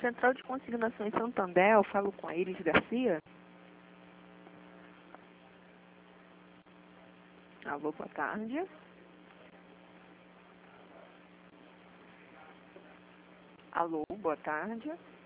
Central de Consignação em Santander, eu falo com a Iris Garcia. Alô, boa tarde. Alô, boa tarde.